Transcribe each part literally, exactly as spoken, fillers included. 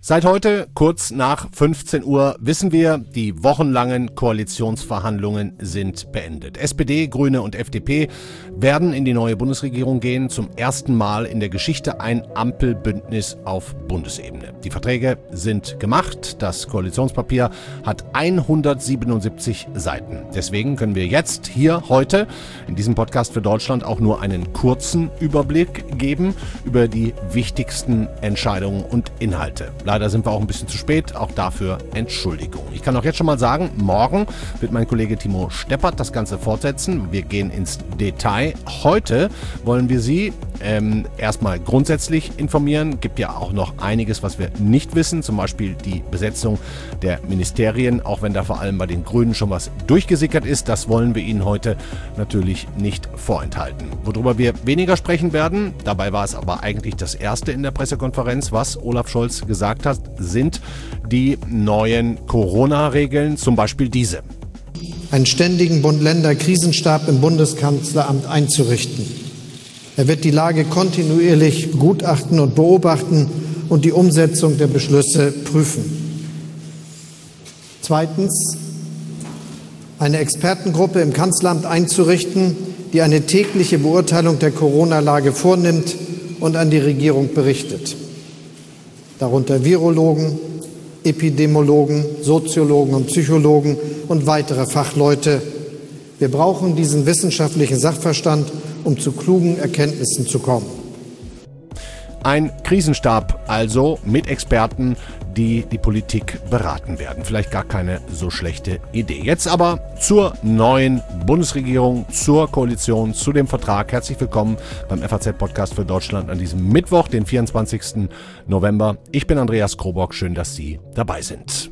Seit heute, kurz nach fünfzehn Uhr, wissen wir, die wochenlangen Koalitionsverhandlungen sind beendet. S P D, Grüne und F D P werden in die neue Bundesregierung gehen. Zum ersten Mal in der Geschichte ein Ampelbündnis auf Bundesebene. Die Verträge sind gemacht. Das Koalitionspapier hat hundertsiebenundsiebzig Seiten. Deswegen können wir jetzt hier heute in diesem Podcast für Deutschland auch nur einen kurzen Überblick geben über die wichtigsten Entscheidungen und Inhalte. Leider sind wir auch ein bisschen zu spät, auch dafür Entschuldigung. Ich kann auch jetzt schon mal sagen, morgen wird mein Kollege Timo Steppert das Ganze fortsetzen. Wir gehen ins Detail. Heute wollen wir Sie ähm, erstmal grundsätzlich informieren. Gibt ja auch noch einiges, was wir nicht wissen, zum Beispiel die Besetzung der Ministerien, auch wenn da vor allem bei den Grünen schon was durchgesickert ist. Das wollen wir Ihnen heute natürlich nicht vorenthalten. Worüber wir weniger sprechen werden, dabei war es aber eigentlich das erste in der Pressekonferenz, was Olaf Scholz gesagt hat, sind die neuen Corona-Regeln, zum Beispiel diese. Einen ständigen Bund-Länder-Krisenstab im Bundeskanzleramt einzurichten. Er wird die Lage kontinuierlich gutachten und beobachten und die Umsetzung der Beschlüsse prüfen. Zweitens, eine Expertengruppe im Kanzleramt einzurichten, die eine tägliche Beurteilung der Corona-Lage vornimmt und an die Regierung berichtet. Darunter Virologen, Epidemiologen, Soziologen und Psychologen und weitere Fachleute. Wir brauchen diesen wissenschaftlichen Sachverstand, um zu klugen Erkenntnissen zu kommen. Ein Krisenstab also mit Experten, die die Politik beraten werden. Vielleicht gar keine so schlechte Idee. Jetzt aber zur neuen Bundesregierung, zur Koalition, zu dem Vertrag. Herzlich willkommen beim F A Z-Podcast für Deutschland an diesem Mittwoch, den vierundzwanzigsten November. Ich bin Andreas Krobock. Schön, dass Sie dabei sind.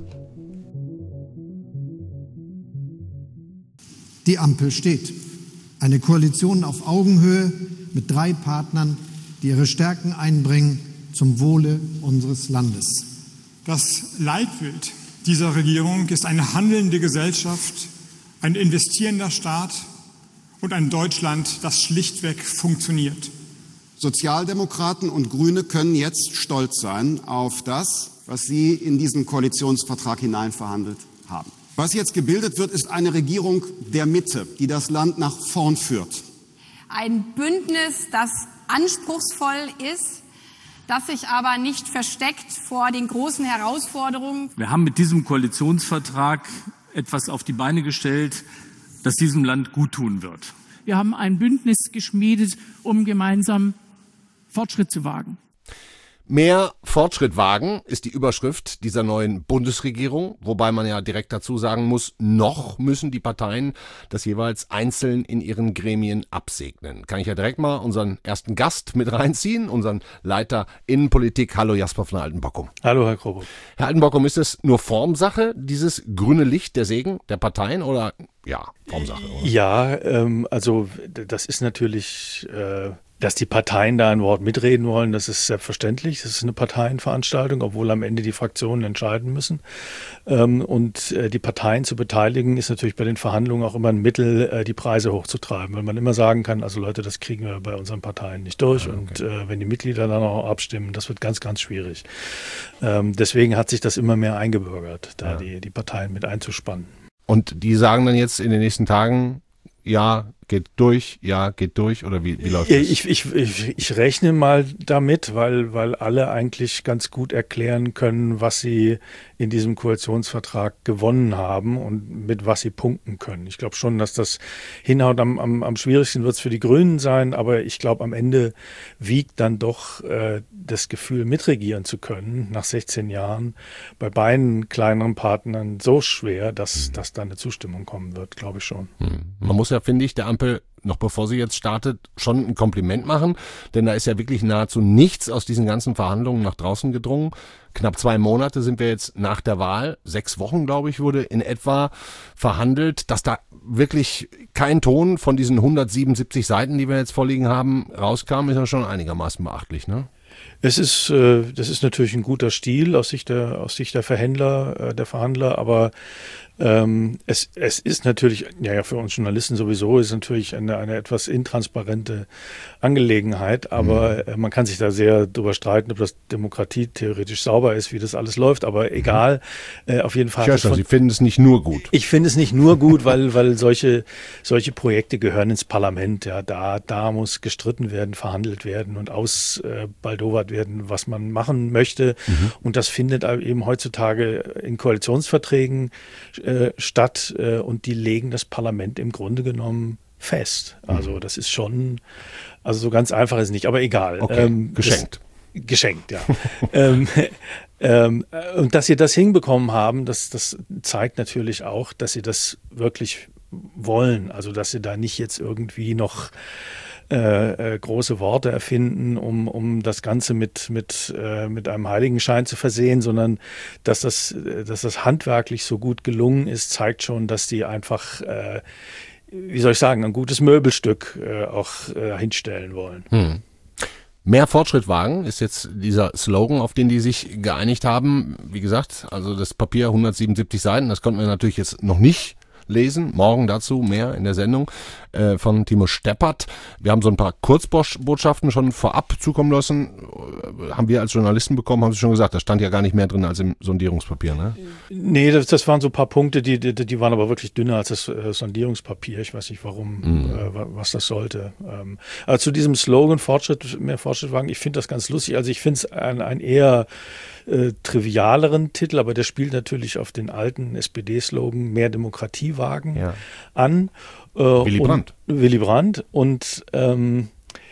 Die Ampel steht. Eine Koalition auf Augenhöhe mit drei Partnern, die ihre Stärken einbringen zum Wohle unseres Landes. Das Leitbild dieser Regierung ist eine handelnde Gesellschaft, ein investierender Staat und ein Deutschland, das schlichtweg funktioniert. Sozialdemokraten und Grüne können jetzt stolz sein auf das, was sie in diesen Koalitionsvertrag hineinverhandelt haben. Was jetzt gebildet wird, ist eine Regierung der Mitte, die das Land nach vorn führt. Ein Bündnis, das anspruchsvoll ist, das sich aber nicht versteckt vor den großen Herausforderungen. Wir haben mit diesem Koalitionsvertrag etwas auf die Beine gestellt, das diesem Land guttun wird. Wir haben ein Bündnis geschmiedet, um gemeinsam Fortschritt zu wagen. Mehr Fortschritt wagen ist die Überschrift dieser neuen Bundesregierung, wobei man ja direkt dazu sagen muss, noch müssen die Parteien das jeweils einzeln in ihren Gremien absegnen. Kann ich ja direkt mal unseren ersten Gast mit reinziehen, unseren Leiter Innenpolitik. Hallo Jasper von Altenbockum. Hallo Herr Krobock. Herr Altenbockum, ist es nur Formsache, dieses grüne Licht der Segen der Parteien oder ja, Formsache? Oder? Ja, ähm, also das ist natürlich... Äh Dass die Parteien da ein Wort mitreden wollen, das ist selbstverständlich. Das ist eine Parteienveranstaltung, obwohl am Ende die Fraktionen entscheiden müssen. Und die Parteien zu beteiligen, ist natürlich bei den Verhandlungen auch immer ein Mittel, die Preise hochzutreiben. Weil man immer sagen kann, also Leute, das kriegen wir bei unseren Parteien nicht durch. Okay. Und wenn die Mitglieder dann auch abstimmen, das wird ganz, ganz schwierig. Deswegen hat sich das immer mehr eingebürgert, da ja. die, die Parteien mit einzuspannen. Und die sagen dann jetzt in den nächsten Tagen, ja, geht durch, ja, geht durch oder wie, wie läuft das? Ich, ich, ich, ich rechne mal damit, weil, weil alle eigentlich ganz gut erklären können, was sie in diesem Koalitionsvertrag gewonnen haben und mit was sie punkten können. Ich glaube schon, dass das hinhaut. Am, am, am schwierigsten wird es für die Grünen sein, aber ich glaube, am Ende wiegt dann doch äh, das Gefühl, mitregieren zu können nach sechzehn Jahren bei beiden kleineren Partnern so schwer, dass, mhm. dass da eine Zustimmung kommen wird, glaube ich schon. Mhm. Man muss ja, finde ich, der Ampel, noch bevor sie jetzt startet, schon ein Kompliment machen, denn da ist ja wirklich nahezu nichts aus diesen ganzen Verhandlungen nach draußen gedrungen. Knapp zwei Monate sind wir jetzt nach der Wahl, sechs Wochen, glaube ich, wurde in etwa verhandelt, dass da wirklich kein Ton von diesen hundertsiebenundsiebzig Seiten, die wir jetzt vorliegen haben, rauskam, ist ja schon einigermaßen beachtlich, ne? Es ist, äh, das ist natürlich ein guter Stil aus Sicht der, aus Sicht der Verhändler, äh, der Verhandler, aber Ähm, es, es ist natürlich, ja, ja, für uns Journalisten sowieso, ist natürlich eine, eine etwas intransparente Angelegenheit, aber mhm. man kann sich da sehr drüber streiten, ob das Demokratie theoretisch sauber ist, wie das alles läuft, aber egal, mhm. äh, auf jeden Fall. Ja, schon, Sie finden es nicht nur gut. Ich finde es nicht nur gut, weil, weil solche, solche Projekte gehören ins Parlament, ja, da, da muss gestritten werden, verhandelt werden und ausbaldowert werden, was man machen möchte. Mhm. Und das findet eben heutzutage in Koalitionsverträgen äh, statt äh, und die legen das Parlament im Grunde genommen fest. Also das ist schon, also so ganz einfach ist es nicht, aber egal. Okay, ähm, geschenkt. Das, geschenkt, ja. ähm, ähm, und dass sie das hinbekommen haben, das, das zeigt natürlich auch, dass sie das wirklich wollen. Also dass sie da nicht jetzt irgendwie noch Äh, äh, große Worte erfinden, um, um das Ganze mit, mit, äh, mit einem Heiligenschein zu versehen, sondern dass das, dass das handwerklich so gut gelungen ist, zeigt schon, dass die einfach, äh, wie soll ich sagen, ein gutes Möbelstück äh, auch äh, hinstellen wollen. Hm. Mehr Fortschritt wagen ist jetzt dieser Slogan, auf den die sich geeinigt haben. Wie gesagt, also das Papier hundertsiebenundsiebzig Seiten, das konnten wir natürlich jetzt noch nicht lesen. Morgen dazu mehr in der Sendung äh, von Timo Steppert. Wir haben so ein paar Kurzbotschaften schon vorab zukommen lassen. Äh, haben wir als Journalisten bekommen, haben Sie schon gesagt, da stand ja gar nicht mehr drin als im Sondierungspapier, ne? Nee, das, das waren so ein paar Punkte, die, die, die waren aber wirklich dünner als das äh, Sondierungspapier. Ich weiß nicht, warum, mhm. äh, was das sollte. Ähm, also zu diesem Slogan Fortschritt, mehr Fortschritt wagen, ich finde das ganz lustig. Also ich finde es ein, ein eher Äh, trivialeren Titel, aber der spielt natürlich auf den alten S P D-Slogan Mehr Demokratie wagen ja. an. Äh, Willy Brandt. Willy Brandt. Und ähm,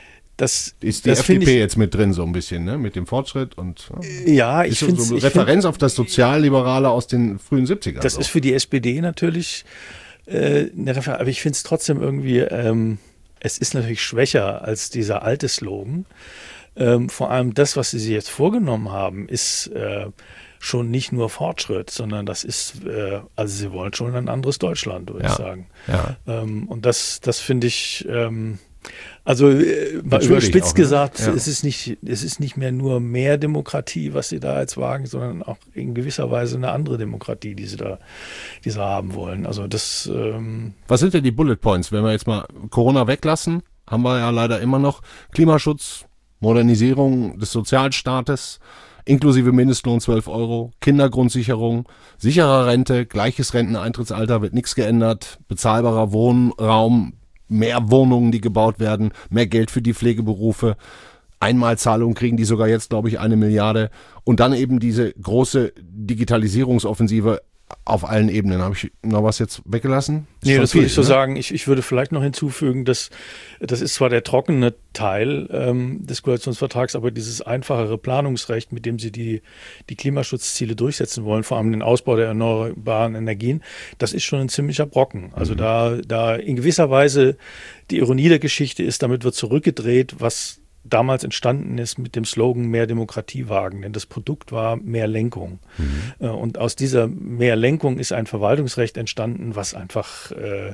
das ist die das F D P ich, jetzt mit drin so ein bisschen, ne? Mit dem Fortschritt und ja, ich finde so eine Referenz auf das Sozialliberale aus den frühen siebzigern. Das auch. ist für die S P D natürlich äh, eine Referenz, aber ich finde es trotzdem irgendwie, ähm, es ist natürlich schwächer als dieser alte Slogan. Ähm, vor allem das, was sie sich jetzt vorgenommen haben, ist äh, schon nicht nur Fortschritt, sondern das ist, äh, also sie wollen schon ein anderes Deutschland, würde ja. ich sagen. Ja. Ähm, und das, das finde ich, ähm, also äh, überspitzt auch, ne? gesagt, ja. es ist nicht, es ist nicht mehr nur mehr Demokratie, was sie da jetzt wagen, sondern auch in gewisser Weise eine andere Demokratie, die sie da, die sie haben wollen. Also das. Ähm, was sind denn die Bullet Points, wenn wir jetzt mal Corona weglassen? Haben wir ja leider immer noch Klimaschutz, Modernisierung des Sozialstaates, inklusive Mindestlohn zwölf Euro, Kindergrundsicherung, sichere Rente, gleiches Renteneintrittsalter, wird nichts geändert, bezahlbarer Wohnraum, mehr Wohnungen, die gebaut werden, mehr Geld für die Pflegeberufe, Einmalzahlungen kriegen die sogar jetzt, glaube ich, eine Milliarde und dann eben diese große Digitalisierungsoffensive auf allen Ebenen. Habe ich noch was jetzt weggelassen? Nee, das würde ich so ne? sagen. Ich, ich würde vielleicht noch hinzufügen, dass das ist zwar der trockene Teil ähm, des Koalitionsvertrags, aber dieses einfachere Planungsrecht, mit dem sie die, die Klimaschutzziele durchsetzen wollen, vor allem den Ausbau der erneuerbaren Energien, das ist schon ein ziemlicher Brocken. Also mhm. da, da in gewisser Weise die Ironie der Geschichte ist, damit wird zurückgedreht, was damals entstanden ist mit dem Slogan Mehr Demokratie wagen, denn das Produkt war mehr Lenkung. Mhm. Und aus dieser mehr Lenkung ist ein Verwaltungsrecht entstanden, was einfach äh,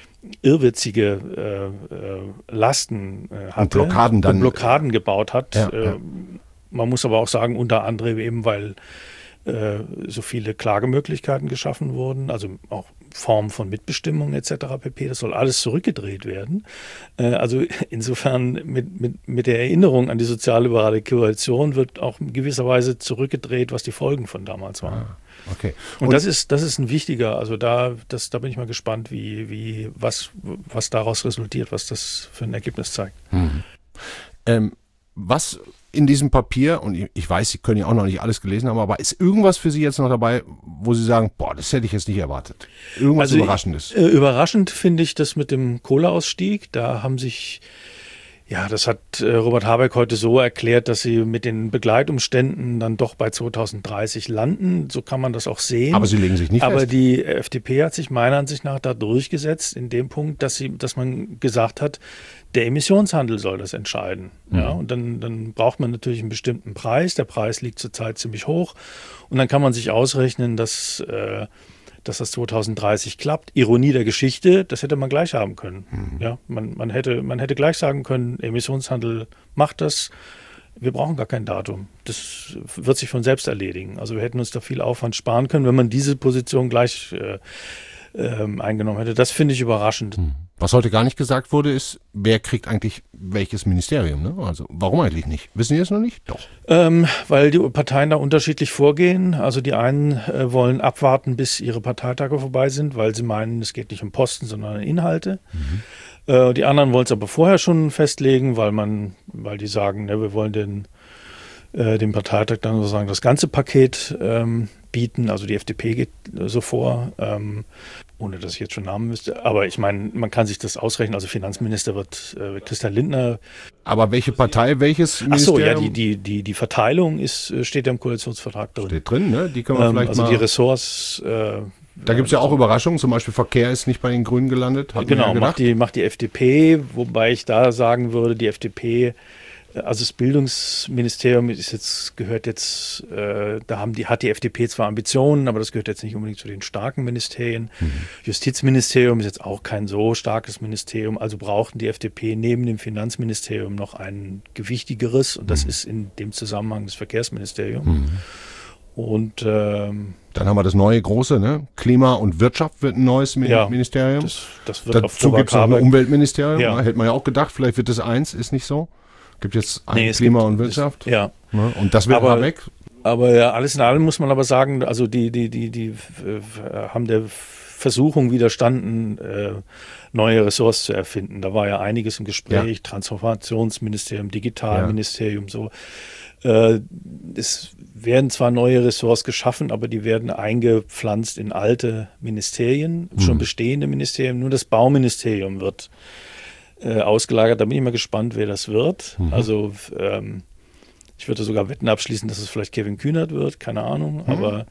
irrwitzige äh, äh, Lasten äh, hatte und Blockaden, dann, und Blockaden gebaut hat. Ja, äh, ja. Man muss aber auch sagen, unter anderem eben, weil äh, so viele Klagemöglichkeiten geschaffen wurden, also auch Formen von Mitbestimmung et cetera pp. Das soll alles zurückgedreht werden. Äh, also insofern mit, mit, mit der Erinnerung an die sozialliberale Koalition wird auch in gewisser Weise zurückgedreht, was die Folgen von damals waren. Ah, okay. Und, Und das ist, das ist ein wichtiger, also da, das, da bin ich mal gespannt, wie, wie, was, was daraus resultiert, was das für ein Ergebnis zeigt. Hm. Ähm, was in diesem Papier, und ich weiß, Sie können ja auch noch nicht alles gelesen haben, aber ist irgendwas für Sie jetzt noch dabei, wo Sie sagen, boah, das hätte ich jetzt nicht erwartet? Irgendwas also Überraschendes? Äh, überraschend finde ich das mit dem Kohleausstieg. Da haben sich, ja, das hat äh, Robert Habeck heute so erklärt, dass sie mit den Begleitumständen dann doch bei zweitausenddreißig landen. So kann man das auch sehen. Aber Sie legen sich nicht Aber fest. die F D P hat sich meiner Ansicht nach da durchgesetzt in dem Punkt, dass sie, dass man gesagt hat, der Emissionshandel soll das entscheiden. Mhm. Ja, und dann, dann braucht man natürlich einen bestimmten Preis. Der Preis liegt zurzeit ziemlich hoch. Und dann kann man sich ausrechnen, dass, äh, dass das zweitausenddreißig klappt. Ironie der Geschichte, das hätte man gleich haben können. Mhm. Ja, man, man, hätte, man hätte gleich sagen können, Emissionshandel macht das. wir brauchen gar kein Datum. Das wird sich von selbst erledigen. Also wir hätten uns da viel Aufwand sparen können, wenn man diese Position gleich äh, äh, eingenommen hätte. Das finde ich überraschend. Hm. Was heute gar nicht gesagt wurde, ist, wer kriegt eigentlich welches Ministerium? Ne? Also warum eigentlich nicht? Wissen Sie es noch nicht? Doch. Ähm, weil die Parteien da unterschiedlich vorgehen. Also die einen äh, wollen abwarten, bis ihre Parteitage vorbei sind, weil sie meinen, es geht nicht um Posten, sondern um Inhalte. Mhm. Äh, die anderen wollen es aber vorher schon festlegen, weil man, weil die sagen, ne, wir wollen den, äh, dem Parteitag dann sozusagen das ganze Paket ähm, bieten. Also die F D P geht äh, so vor. Ähm, ohne dass ich jetzt schon Namen wüsste. Aber ich meine, man kann sich das ausrechnen. Also Finanzminister wird äh, Christian Lindner. Aber welche Partei, welches Ministerium? Ach so, ja, die, die, die, die Verteilung ist, steht ja im Koalitionsvertrag drin. Steht drin, ne? Die können wir ähm, vielleicht also mal... Also die Ressorts... Äh, da gibt es ja auch Überraschungen. Zum Beispiel Verkehr ist nicht bei den Grünen gelandet. Genau, ja macht, die, macht die F D P. Wobei ich da sagen würde, die F D P... Also das Bildungsministerium ist jetzt, gehört jetzt, äh, da haben die, hat die F D P zwar Ambitionen, aber das gehört jetzt nicht unbedingt zu den starken Ministerien. Mhm. Justizministerium ist jetzt auch kein so starkes Ministerium, also brauchten die F D P neben dem Finanzministerium noch ein gewichtitigeres und das mhm. ist in dem Zusammenhang das Verkehrsministerium. Mhm. Und ähm, dann haben wir das neue große, ne? Klima und Wirtschaft wird ein neues ja, Ministerium. Das, das wird Dazu gibt es noch ein Umweltministerium, ja. Hätte man ja auch gedacht, vielleicht wird das eins, ist nicht so. Gibt jetzt ein nee, Klima gibt, und Wirtschaft. Ist, ja. ja. Und das wird aber, Habeck. Aber ja, alles in allem muss man aber sagen, also die, die, die, die äh, haben der Versuchung widerstanden, äh, neue Ressorts zu erfinden. Da war ja einiges im Gespräch, ja. Transformationsministerium, Digitalministerium, ja. so. Äh, es werden zwar neue Ressorts geschaffen, aber die werden eingepflanzt in alte Ministerien, mhm. schon bestehende Ministerien. Nur das Bauministerium wird Äh, ausgelagert. Da bin ich mal gespannt, wer das wird. Mhm. Also ähm, ich würde sogar Wetten abschließen, dass es vielleicht Kevin Kühnert wird, keine Ahnung, mhm. aber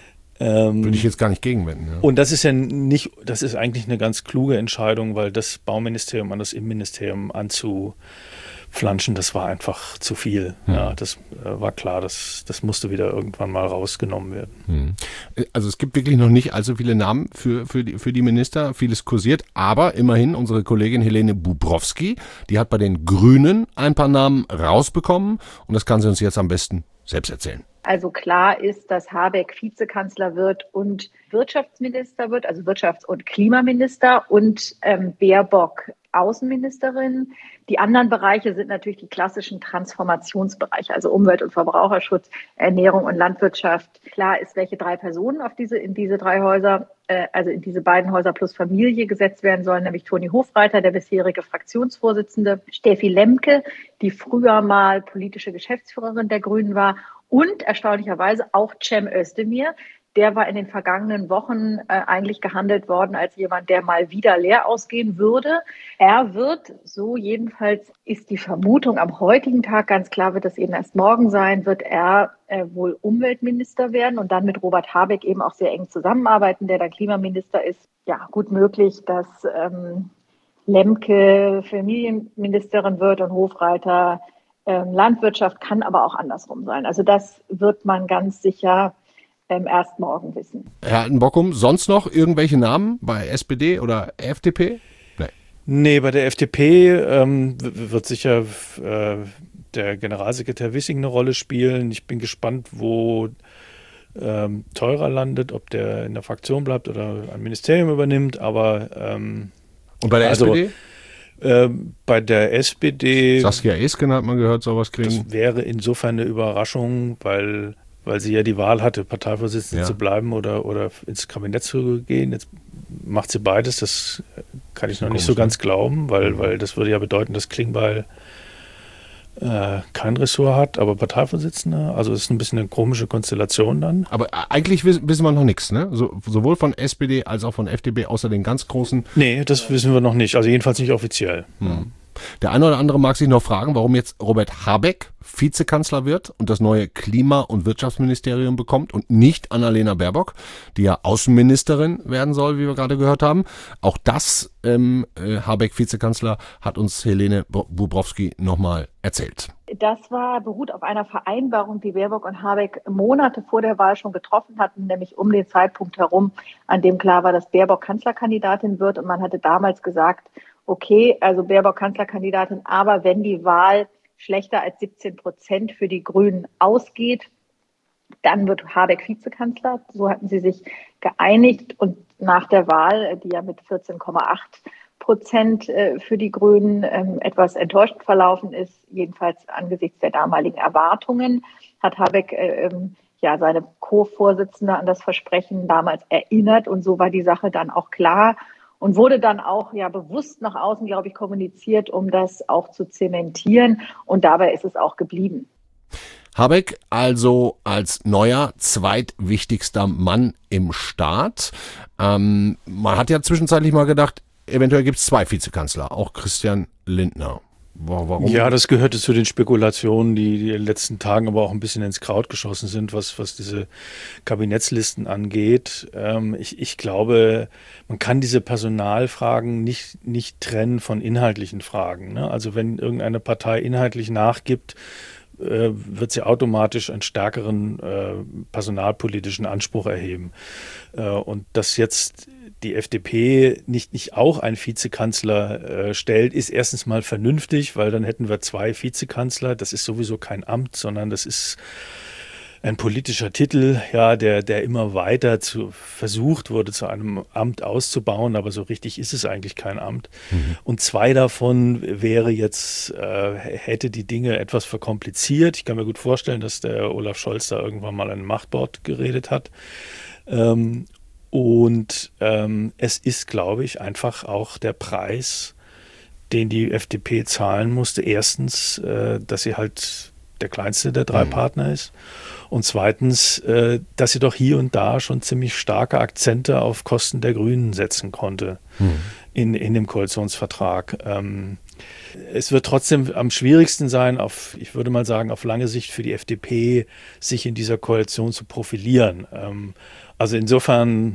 ähm, würde ich jetzt gar nicht gegenwenden. Ja. Und das ist ja nicht, das ist eigentlich eine ganz kluge Entscheidung, weil das Bauministerium an das Innenministerium anzuflanschen, das war einfach zu viel. Mhm. Ja, das äh, war klar, das, das musste wieder irgendwann mal rausgenommen werden. Mhm. Also es gibt wirklich noch nicht allzu viele Namen für, für, die, für die Minister, vieles kursiert, aber immerhin unsere Kollegin Helene Bubrowski, die hat bei den Grünen ein paar Namen rausbekommen und das kann sie uns jetzt am besten selbst erzählen. Also klar ist, dass Habeck Vizekanzler wird und Wirtschaftsminister wird, also Wirtschafts- und Klimaminister und ähm, Baerbock Außenministerin. Die anderen Bereiche sind natürlich die klassischen Transformationsbereiche, also Umwelt- und Verbraucherschutz, Ernährung und Landwirtschaft. Klar ist, welche drei Personen auf diese, in diese drei Häuser, äh, also in diese beiden Häuser plus Familie gesetzt werden sollen, nämlich Toni Hofreiter, der bisherige Fraktionsvorsitzende, Steffi Lemke, die früher mal politische Geschäftsführerin der Grünen war, und erstaunlicherweise auch Cem Özdemir. Der war in den vergangenen Wochen äh, eigentlich gehandelt worden als jemand, der mal wieder leer ausgehen würde. Er wird, so jedenfalls ist die Vermutung am heutigen Tag, ganz klar wird es eben erst morgen sein, wird er äh, wohl Umweltminister werden und dann mit Robert Habeck eben auch sehr eng zusammenarbeiten, der dann Klimaminister ist. Ja, gut möglich, dass ähm, Lemke Familienministerin wird und Hofreiter ähm, Landwirtschaft, kann aber auch andersrum sein. Also das wird man ganz sicher Ähm, erst morgen wissen. Herr Altenbockum, sonst noch irgendwelche Namen bei S P D oder F D P? Nee, nee bei der F D P ähm, wird sicher äh, der Generalsekretär Wissing eine Rolle spielen. Ich bin gespannt, wo ähm, Theurer landet, ob der in der Fraktion bleibt oder ein Ministerium übernimmt. Aber ähm, und bei der also, S P D? Äh, bei der S P D... Saskia Esken hat man gehört, sowas kriegen. Das wäre insofern eine Überraschung, weil... weil sie ja die Wahl hatte, Parteivorsitzende ja. zu bleiben oder, oder ins Kabinett zu gehen. Jetzt macht sie beides, das kann ich noch nicht so ganz glauben, weil, weil das würde ja bedeuten, dass Klingbeil äh, kein Ressort hat, aber Parteivorsitzender. Also es ist ein bisschen eine komische Konstellation dann. Aber eigentlich wissen, wissen wir noch nichts, ne? So, sowohl von S P D als auch von F D P, außer den ganz großen. Nee, das wissen wir noch nicht. Also jedenfalls nicht offiziell. Hm. Der eine oder andere mag sich noch fragen, warum jetzt Robert Habeck Vizekanzler wird und das neue Klima- und Wirtschaftsministerium bekommt und nicht Annalena Baerbock, die ja Außenministerin werden soll, wie wir gerade gehört haben. Auch das, ähm, Habeck Vizekanzler, hat uns Helene Bubrowski nochmal erzählt. Das war beruht auf einer Vereinbarung, die Baerbock und Habeck Monate vor der Wahl schon getroffen hatten, nämlich um den Zeitpunkt herum, an dem klar war, dass Baerbock Kanzlerkandidatin wird. Und man hatte damals gesagt, okay, also Baerbock Kanzlerkandidatin, aber wenn die Wahl schlechter als siebzehn Prozent für die Grünen ausgeht, dann wird Habeck Vizekanzler. So hatten sie sich geeinigt. Und nach der Wahl, die ja mit vierzehn Komma acht Prozent für die Grünen etwas enttäuschend verlaufen ist, jedenfalls angesichts der damaligen Erwartungen, hat Habeck ja seine Co-Vorsitzende an das Versprechen damals erinnert. Und so war die Sache dann auch klar und wurde dann auch ja bewusst nach außen, glaube ich, kommuniziert, um das auch zu zementieren. Und dabei ist es auch geblieben. Habeck also als neuer, zweitwichtigster Mann im Staat. Ähm, man hat ja zwischenzeitlich mal gedacht, eventuell gibt es zwei Vizekanzler, auch Christian Lindner. Warum? Ja, das gehörte zu den Spekulationen, die, die in den letzten Tagen aber auch ein bisschen ins Kraut geschossen sind, was, was diese Kabinettslisten angeht. Ähm, ich, ich glaube, man kann diese Personalfragen nicht, nicht trennen von inhaltlichen Fragen, ne? Also wenn irgendeine Partei inhaltlich nachgibt, äh, wird sie automatisch einen stärkeren äh, personalpolitischen Anspruch erheben. Äh, und dass jetzt die F D P nicht, nicht auch einen Vizekanzler äh, stellt, ist erstens mal vernünftig, weil dann hätten wir zwei Vizekanzler. Das ist sowieso kein Amt, sondern das ist ein politischer Titel, ja, der, der immer weiter zu, versucht wurde, zu einem Amt auszubauen, aber so richtig ist es eigentlich kein Amt. Mhm. Und zwei davon wäre jetzt, äh, hätte die Dinge etwas verkompliziert. Ich kann mir gut vorstellen, dass der Olaf Scholz da irgendwann mal an einem Machtwort geredet hat. Ähm, Und ähm, es ist, glaube ich, einfach auch der Preis, den die F D P zahlen musste. Erstens, äh, dass sie halt der kleinste der drei mhm. Partner ist. Und zweitens, äh, dass sie doch hier und da schon ziemlich starke Akzente auf Kosten der Grünen setzen konnte mhm. in, in dem Koalitionsvertrag. Ähm, es wird trotzdem am schwierigsten sein, auf, ich würde mal sagen, auf lange Sicht für die F D P, sich in dieser Koalition zu profilieren. Ähm, Also insofern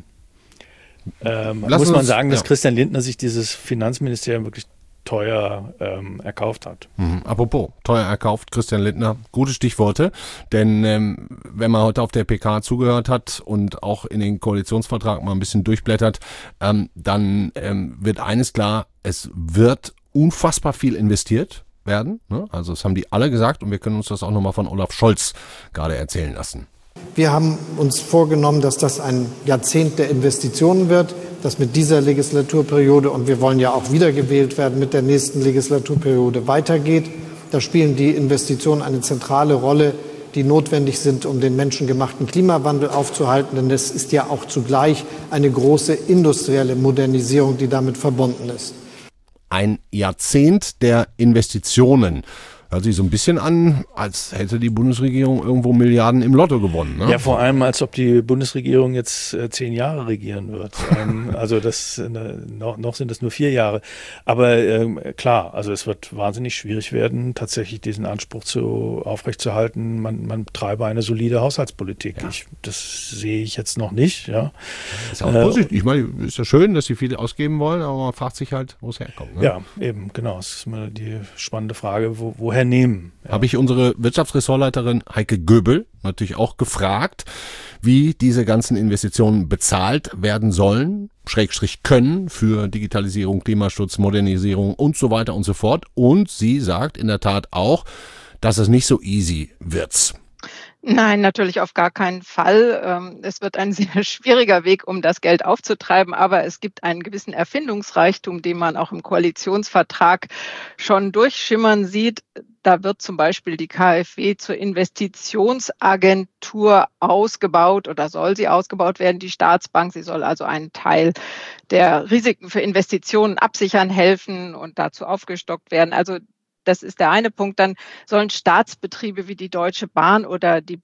ähm, muss man uns, sagen, dass ja. Christian Lindner sich dieses Finanzministerium wirklich teuer ähm, erkauft hat. Mhm. Apropos, teuer erkauft, Christian Lindner, gute Stichworte, denn ähm, wenn man heute auf der P K zugehört hat und auch in den Koalitionsvertrag mal ein bisschen durchblättert, ähm, dann ähm, wird eines klar, es wird unfassbar viel investiert werden, ne? Also das haben die alle gesagt und wir können uns das auch nochmal von Olaf Scholz gerade erzählen lassen. Wir haben uns vorgenommen, dass das ein Jahrzehnt der Investitionen wird, dass mit dieser Legislaturperiode, und wir wollen ja auch wiedergewählt werden, mit der nächsten Legislaturperiode weitergeht. Da spielen die Investitionen eine zentrale Rolle, die notwendig sind, um den menschengemachten Klimawandel aufzuhalten. Denn es ist ja auch zugleich eine große industrielle Modernisierung, die damit verbunden ist. Ein Jahrzehnt der Investitionen. Hört sich so ein bisschen an, als hätte die Bundesregierung irgendwo Milliarden im Lotto gewonnen. Ne? Ja, vor allem, als ob die Bundesregierung jetzt äh, zehn Jahre regieren wird. ähm, also das äh, noch, noch sind es nur vier Jahre. Aber ähm, klar, also es wird wahnsinnig schwierig werden, tatsächlich diesen Anspruch zu aufrechtzuerhalten. Man, man betreibe eine solide Haushaltspolitik. Ja. Ich, das sehe ich jetzt noch nicht. Ja. Ist auch äh, positiv. Ich meine, ist ja schön, dass sie viel ausgeben wollen, aber man fragt sich halt, wo es herkommt. Ne? Ja, eben, genau. Das ist immer die spannende Frage, wo, woher nehmen. Ja. Habe ich unsere Wirtschaftsressortleiterin Heike Göbel natürlich auch gefragt, wie diese ganzen Investitionen bezahlt werden sollen, Schrägstrich können für Digitalisierung, Klimaschutz, Modernisierung und so weiter und so fort. Und sie sagt in der Tat auch, dass es nicht so easy wird. Nein, natürlich auf gar keinen Fall. Es wird ein sehr schwieriger Weg, um das Geld aufzutreiben, aber es gibt einen gewissen Erfindungsreichtum, den man auch im Koalitionsvertrag schon durchschimmern sieht. Da wird zum Beispiel die K f W zur Investitionsagentur ausgebaut oder soll sie ausgebaut werden, die Staatsbank. Sie soll also einen Teil der Risiken für Investitionen absichern helfen und dazu aufgestockt werden. Also das ist der eine Punkt. Dann sollen Staatsbetriebe wie die Deutsche Bahn oder die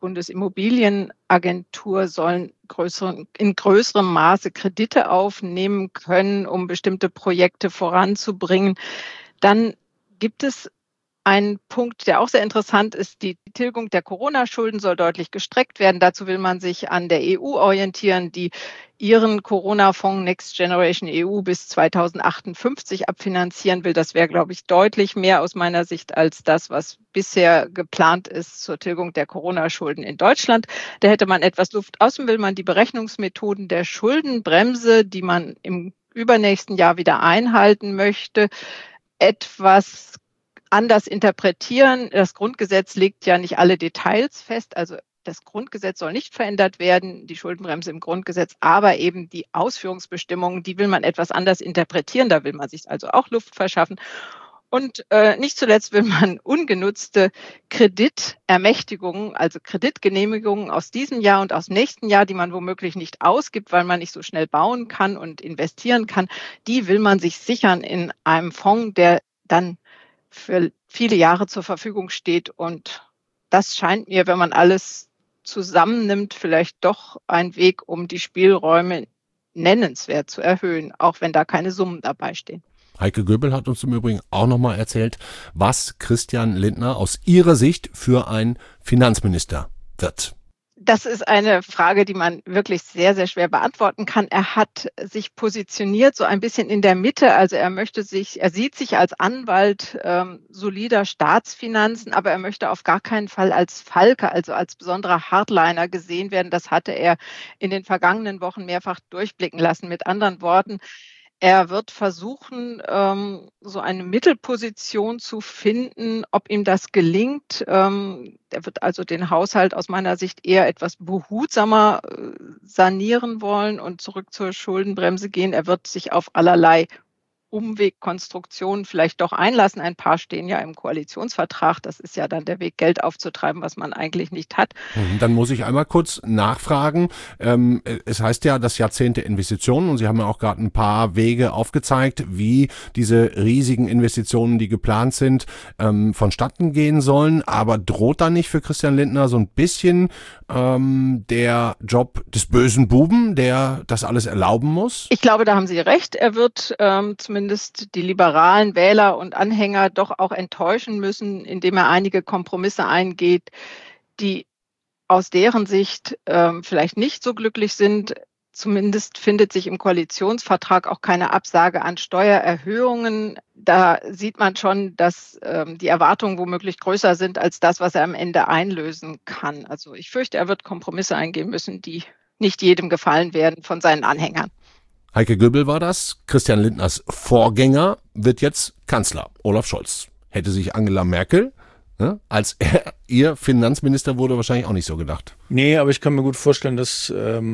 Bundesimmobilienagentur sollen größeren, in größerem Maße Kredite aufnehmen können, um bestimmte Projekte voranzubringen. Dann gibt es ein Punkt, der auch sehr interessant ist, die Tilgung der Corona-Schulden soll deutlich gestreckt werden. Dazu will man sich an der E U orientieren, die ihren Corona-Fonds Next Generation E U bis zweitausendachtundfünfzig abfinanzieren will. Das wäre, glaube ich, deutlich mehr aus meiner Sicht als das, was bisher geplant ist zur Tilgung der Corona-Schulden in Deutschland. Da hätte man etwas Luft. Außerdem will man die Berechnungsmethoden der Schuldenbremse, die man im übernächsten Jahr wieder einhalten möchte, etwas anders interpretieren. Das Grundgesetz legt ja nicht alle Details fest. Also das Grundgesetz soll nicht verändert werden, die Schuldenbremse im Grundgesetz, aber eben die Ausführungsbestimmungen, die will man etwas anders interpretieren. Da will man sich also auch Luft verschaffen. Und äh, nicht zuletzt will man ungenutzte Kreditermächtigungen, also Kreditgenehmigungen aus diesem Jahr und aus dem nächsten Jahr, die man womöglich nicht ausgibt, weil man nicht so schnell bauen kann und investieren kann, die will man sich sichern in einem Fonds, der dann für viele Jahre zur Verfügung steht. Und das scheint mir, wenn man alles zusammennimmt, vielleicht doch ein Weg, um die Spielräume nennenswert zu erhöhen, auch wenn da keine Summen dabei stehen. Heike Göbel hat uns im Übrigen auch nochmal erzählt, was Christian Lindner aus ihrer Sicht für ein Finanzminister wird. Das ist eine Frage, die man wirklich sehr, sehr schwer beantworten kann. Er hat sich positioniert so ein bisschen in der Mitte. Also er möchte sich, er sieht sich als Anwalt ähm, solider Staatsfinanzen, aber er möchte auf gar keinen Fall als Falke, also als besonderer Hardliner gesehen werden. Das hatte er in den vergangenen Wochen mehrfach durchblicken lassen. Mit anderen Worten, er wird versuchen, ähm, so eine Mittelposition zu finden. Ob ihm das gelingt, ähm, er wird also den Haushalt aus meiner Sicht eher etwas behutsamer äh, sanieren wollen und zurück zur Schuldenbremse gehen. Er wird sich auf allerlei Umwegkonstruktionen vielleicht doch einlassen. Ein paar stehen ja im Koalitionsvertrag. Das ist ja dann der Weg, Geld aufzutreiben, was man eigentlich nicht hat. Dann muss ich einmal kurz nachfragen. Ähm, es heißt ja, das Jahrzehnte Investitionen, und Sie haben ja auch gerade ein paar Wege aufgezeigt, wie diese riesigen Investitionen, die geplant sind, ähm, vonstatten gehen sollen. Aber droht da nicht für Christian Lindner so ein bisschen ähm, der Job des bösen Buben, der das alles erlauben muss? Ich glaube, da haben Sie recht. Er wird ähm, zumindest die liberalen Wähler und Anhänger doch auch enttäuschen müssen, indem er einige Kompromisse eingeht, die aus deren Sicht ähm, vielleicht nicht so glücklich sind. Zumindest findet sich im Koalitionsvertrag auch keine Absage an Steuererhöhungen. Da sieht man schon, dass ähm, die Erwartungen womöglich größer sind als das, was er am Ende einlösen kann. Also ich fürchte, er wird Kompromisse eingehen müssen, die nicht jedem gefallen werden von seinen Anhängern. Heike Göbel war das. Christian Lindners Vorgänger wird jetzt Kanzler, Olaf Scholz. Hätte sich Angela Merkel, ne, als er ihr Finanzminister wurde, wahrscheinlich auch nicht so gedacht. Nee, aber ich kann mir gut vorstellen, dass, ähm,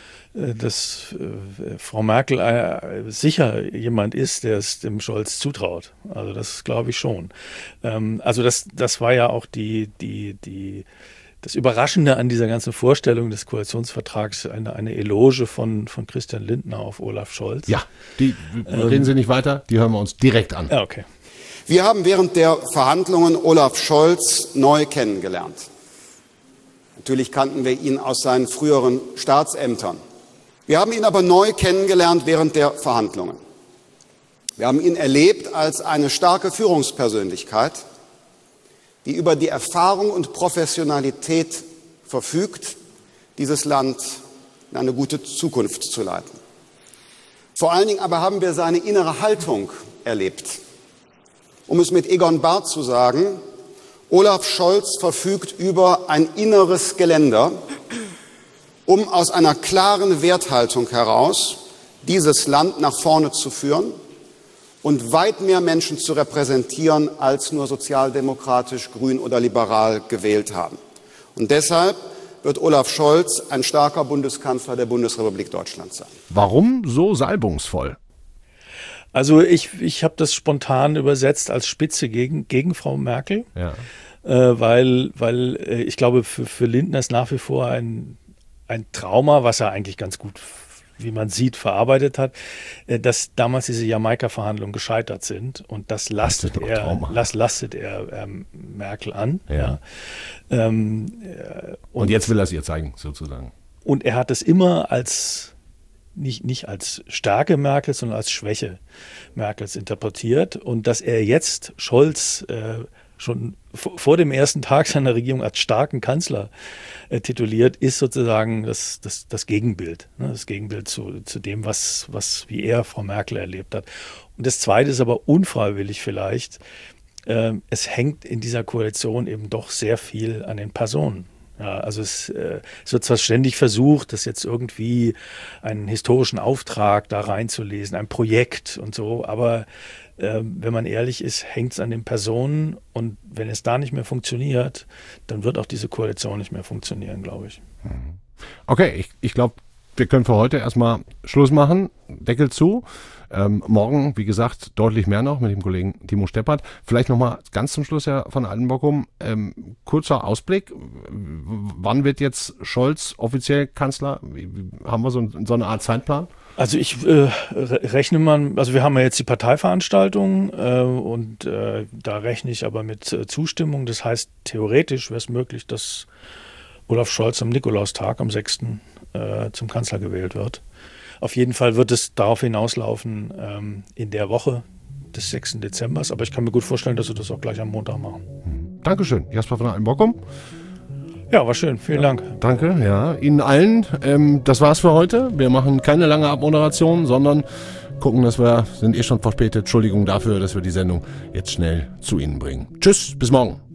dass äh, Frau Merkel äh, sicher jemand ist, der es dem Scholz zutraut. Also das glaube ich schon. Ähm, also das, das war ja auch die, die, die Das Überraschende an dieser ganzen Vorstellung des Koalitionsvertrags, eine, eine Eloge von, von Christian Lindner auf Olaf Scholz. Ja, die ähm, reden Sie nicht weiter, die hören wir uns direkt an. Ja, okay. Wir haben während der Verhandlungen Olaf Scholz neu kennengelernt. Natürlich kannten wir ihn aus seinen früheren Staatsämtern. Wir haben ihn aber neu kennengelernt während der Verhandlungen. Wir haben ihn erlebt als eine starke Führungspersönlichkeit, die über die Erfahrung und Professionalität verfügt, dieses Land in eine gute Zukunft zu leiten. Vor allen Dingen aber haben wir seine innere Haltung erlebt. Um es mit Egon Barth zu sagen, Olaf Scholz verfügt über ein inneres Geländer, um aus einer klaren Werthaltung heraus dieses Land nach vorne zu führen und weit mehr Menschen zu repräsentieren, als nur sozialdemokratisch, grün oder liberal gewählt haben. Und deshalb wird Olaf Scholz ein starker Bundeskanzler der Bundesrepublik Deutschland sein. Warum so salbungsvoll? Also ich, ich habe das spontan übersetzt als Spitze gegen, gegen Frau Merkel, ja. äh, weil, weil äh, ich glaube, für, für Lindner ist nach wie vor ein, ein Trauma, was er eigentlich ganz gut, wie man sieht, verarbeitet hat, dass damals diese Jamaika-Verhandlungen gescheitert sind, und das lastet das er, das lastet er ähm, Merkel an. Ja. Ja. Ähm, äh, und, und jetzt will er es ihr zeigen, sozusagen. Und er hat es immer als nicht, nicht als Stärke Merkels, sondern als Schwäche Merkels interpretiert, und dass er jetzt Scholz äh, schon vor dem ersten Tag seiner Regierung als starken Kanzler äh, tituliert, ist sozusagen das, das, das Gegenbild. Ne? Das Gegenbild zu, zu dem, was, was, wie er Frau Merkel erlebt hat. Und das Zweite ist aber unfreiwillig vielleicht, äh, es hängt in dieser Koalition eben doch sehr viel an den Personen. Ja, also es, äh, es wird zwar ständig versucht, das jetzt irgendwie einen historischen Auftrag da reinzulesen, ein Projekt und so, aber äh, wenn man ehrlich ist, hängt es an den Personen und wenn es da nicht mehr funktioniert, dann wird auch diese Koalition nicht mehr funktionieren, glaube ich. Okay, ich, ich glaube, wir können für heute erstmal Schluss machen, Deckel zu. Ähm, morgen, wie gesagt, deutlich mehr noch mit dem Kollegen Timo Steppert. Vielleicht nochmal ganz zum Schluss, Herr von Altenbockum, ähm, kurzer Ausblick. Wann wird jetzt Scholz offiziell Kanzler? Wie, wie, haben wir so, so eine Art Zeitplan? Also ich äh, rechne mal, also wir haben ja jetzt die Parteiveranstaltung äh, und äh, da rechne ich aber mit äh, Zustimmung. Das heißt, theoretisch wäre es möglich, dass Olaf Scholz am Nikolaustag, am sechsten Äh, zum Kanzler gewählt wird. Auf jeden Fall wird es darauf hinauslaufen ähm, in der Woche des sechsten Dezember. Aber ich kann mir gut vorstellen, dass wir das auch gleich am Montag machen. Dankeschön, Jasper von Altenbockum. Ja, war schön. Vielen Dank. Danke, ja. Ihnen allen. Ähm, das war's für heute. Wir machen keine lange Abmoderation, sondern gucken, dass wir, sind eh schon verspätet. Entschuldigung dafür, dass wir die Sendung jetzt schnell zu Ihnen bringen. Tschüss, bis morgen.